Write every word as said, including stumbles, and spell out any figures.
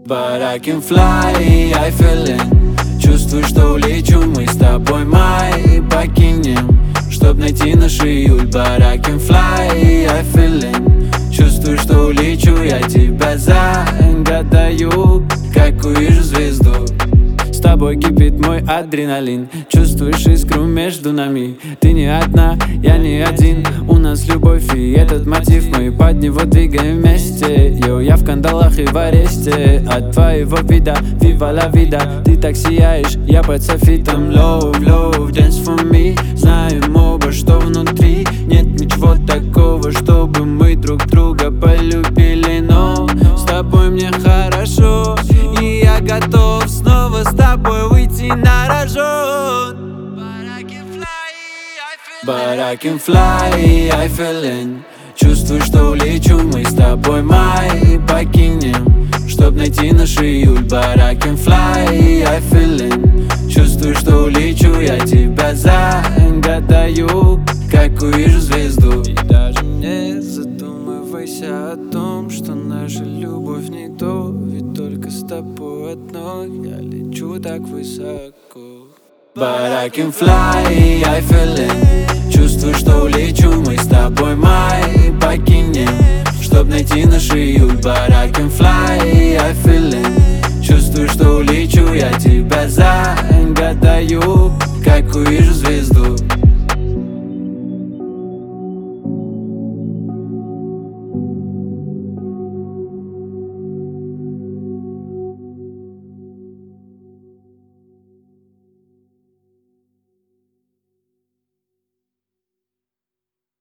But I can fly, I feeling. Чувствую, что улечу, мы с тобой май покинем, чтоб найти наш июль. But I can fly, I feeling. Чувствую, что улечу, я тебя загадаю, как увижу звезду. С тобой кипит мой адреналин. Чувствуешь искру между нами. Ты не одна, я не один. У нас любовь и этот мотив, мы под него двигаем вместе. Йоу, я в кандалах и в аресте от твоего вида, viva la vida. Ты так сияешь, я под софитом. Love, love, dance for me. Знаем оба, что внутри нет ничего такого, чтобы мы друг друга полюбили. Но с тобой мне хорошо, и я готов снова с тобой выйти на рожон. But I can fly, I feeling. Чувствую, что улечу, мы с тобой май покинем, чтоб найти наш июль. But I can fly, I feeling. Чувствую, что улечу, я тебя загадаю, как увижу звезду. И даже не задумывайся о том, что наша любовь не то, ведь только с тобой одной я лечу так высоко. But I can fly, I feeling. Чувствую, что улечу, мы с тобой май покинем, чтоб найти наш июль. But I can fly, I feeling. Чувствую, что улечу, я тебя загадаю, как увижу звезду.